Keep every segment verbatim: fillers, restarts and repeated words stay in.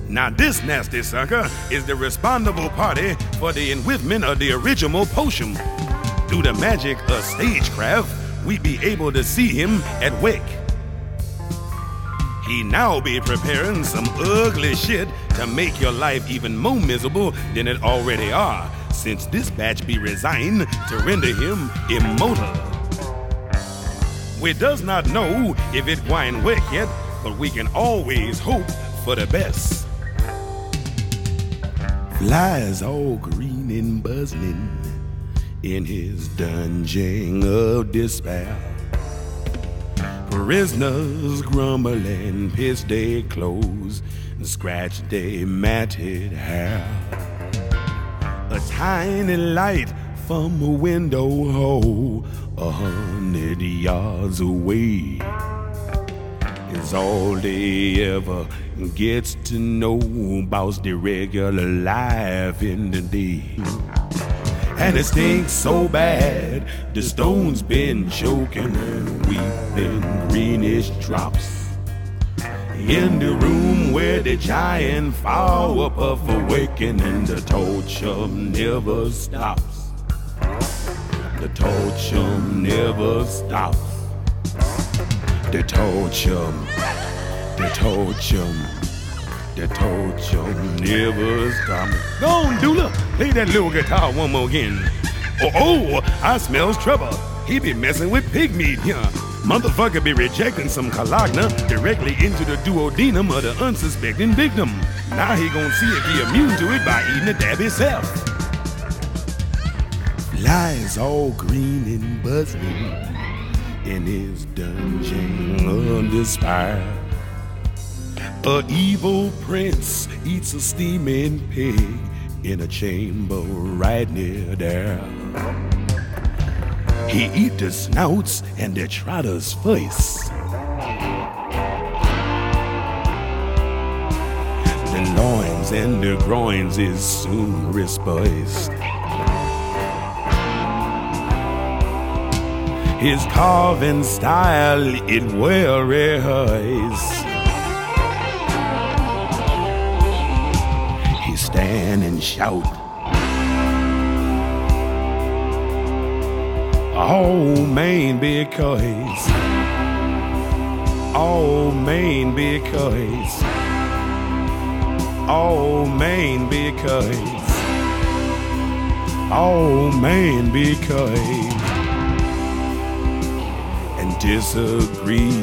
Now this nasty sucker is the responsible party for the enwithment of the original potion. Through the magic of stagecraft, we be able to see him at wake. He now be preparing some ugly shit to make your life even more miserable than it already are, since this batch be resigned to render him immortal. We does not know if it gwine work yet, but we can always hope for the best. Flies all green and buzzing in his dungeon of despair. Prisoners grumble and piss their clothes and scratch their matted hair. A tiny light from a window hole a hundred yards away is all they ever gets to know about the regular life in the day. And it stinks so bad, the stone's been choking and weeping greenish drops. In the room where the giant fire up of awakening, the torture never stops. The torture never stops. The torture, the torture, the torture never stops. Go on, Dula, play that little guitar one more again. Oh, oh, I smells trouble. He be messing with pig meat here. Motherfucker be rejecting some Calagna directly into the duodenum of the unsuspecting victim. Now he gonna see if he immune to it by eating the dab himself. Flies all green and buzzing in his dungeon of despair. A evil prince eats a steaming pig in a chamber right near there. He eat the snouts and the trotters first. The loins and the groins is soon replaced. His carving style, it well rehearsed. He stand and shout, oh man, because, oh man, because, oh man, because, oh man, because. Disagree.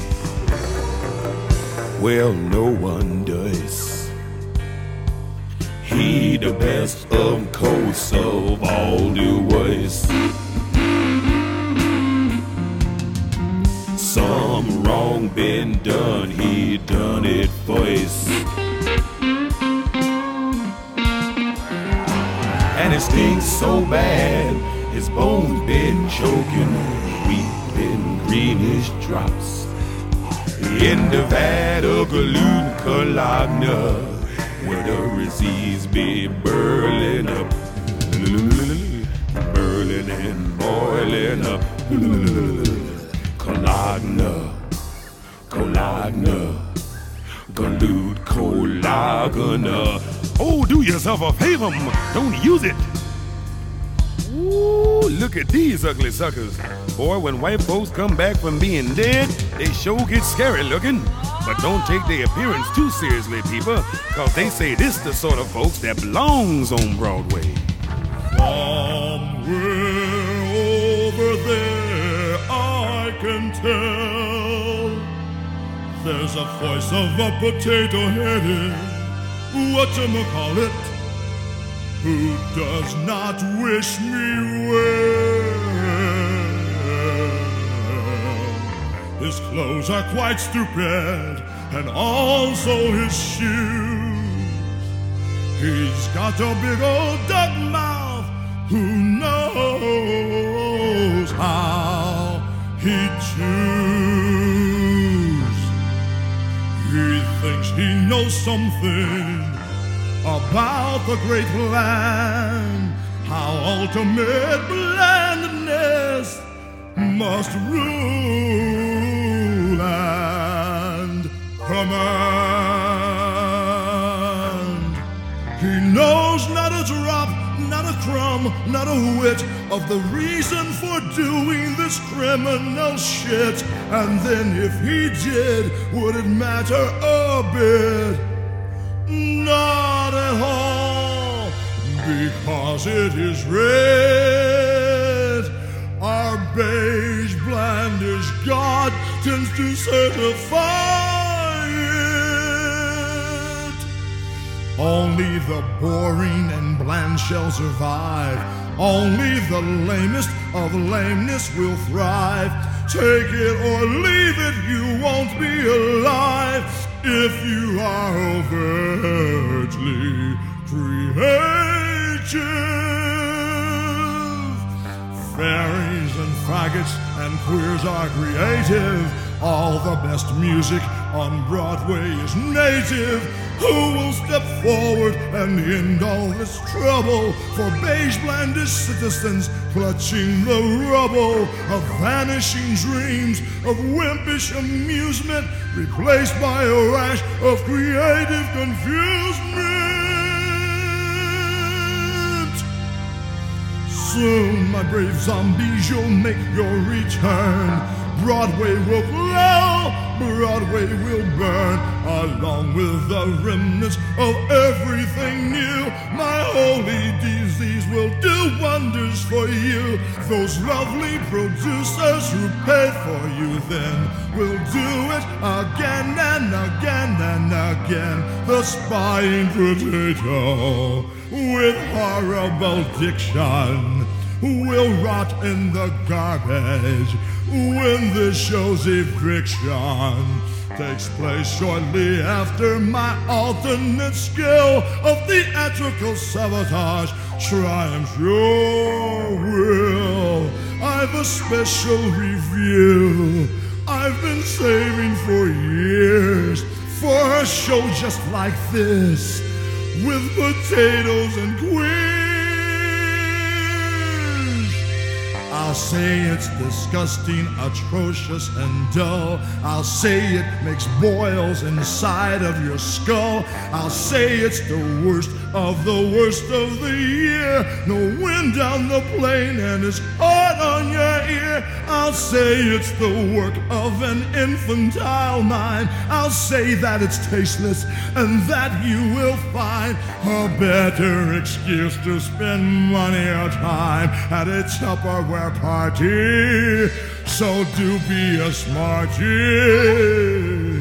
Well, no one does. He the best of course of all the worst. Some wrong been done, he done it first. And it stinks so bad, his bones been choking, weeping greenish drops in the vat of galoon Calagna, where the disease be burling up, burling and boiling up. Calagna, Calagna, galoot Calagna. Oh, do yourself a favor, don't use it. Ooh, look at these ugly suckers. Boy, when white folks come back from being dead, they sure get scary looking. But don't take their appearance too seriously, people, cause they say this the sort of folks that belongs on Broadway. Somewhere over there I can tell there's a voice of a potato-headed whatchamacallit who does not wish me well. His clothes are quite stupid, and also his shoes. He's got a big old duck mouth. Who knows how he chews? He thinks he knows something about the great plan, how ultimate blandness must rule and command. crumb, not a whit of the reason for doing this criminal shit. And then if he did, would it matter a bit? Not at all, because it is red. Our beige blandish God tends to certify it. Only the boring and bland shall survive. Only the lamest of lameness will thrive. Take it or leave it, you won't be alive if you are overtly creative. Fairies and faggots and queers are creative. All the best music on Broadway is native. Who will step forward and end all this trouble for beige blandish citizens clutching the rubble of vanishing dreams of wimpish amusement, replaced by a rash of creative confusement? Soon, my brave zombies, you'll make your return. Broadway will glow, Broadway will burn, along with the remnants of everything new. My holy disease will do wonders for you. Those lovely producers who paid for you then will do it again and again and again. The spying potato with horrible diction will rot in the garbage when the show's eviction takes place shortly after my alternate skill of theatrical sabotage triumphs your will. I've a special review I've been saving for years, for a show just like this, with potatoes and queers. I'll say it's disgusting, atrocious, and dull. I'll say it makes boils inside of your skull. I'll say it's the worst of the worst of the year. No wind down the plain and it's hard on your ear. I'll say it's the work of an infantile mind. I'll say that it's tasteless and that you will find a better excuse to spend money or time at a Tupperware party. So do be a smarty.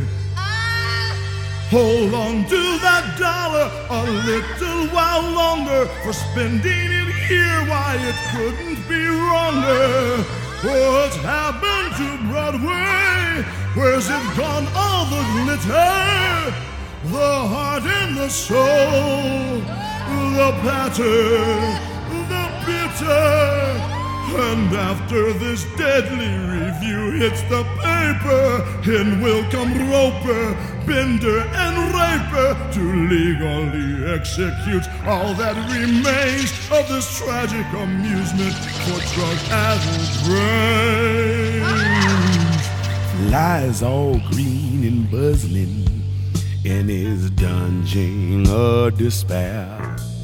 Hold on to that dollar a little while longer, for spending it here, why, it couldn't be wronger. What's happened to Broadway? Where's it gone, all the glitter? The heart and the soul, the patter, the bitter. And after this deadly review hits the paper, in will come Roper, Bender, and Raper to legally execute all that remains of this tragic amusement for drug-addled brains. Flies all green and buzzing in his dungeon of despair.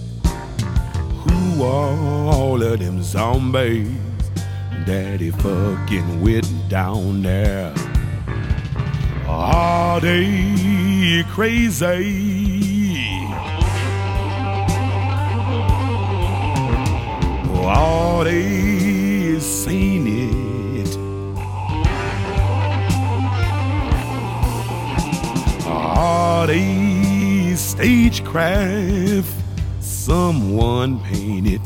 Who are all of them zombies that he fucking with down there? Are they crazy? Or are they seen it? Are they stagecraft someone painted?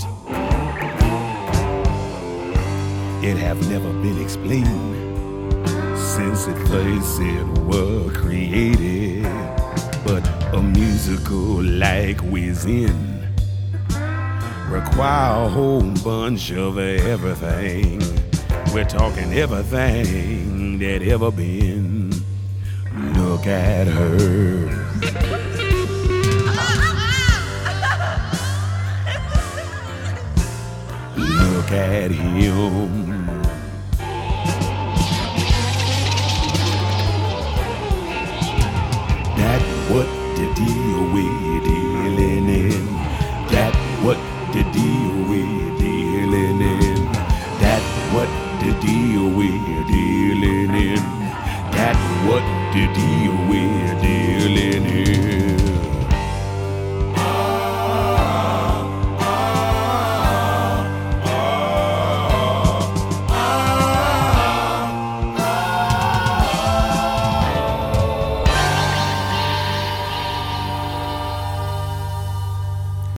It have never been explained since it first it were created. But a musical like Whizzin' require a whole bunch of everything. We're talking everything that ever been. Look at her. Look at him. That what the deal we're dealing in. That what the deal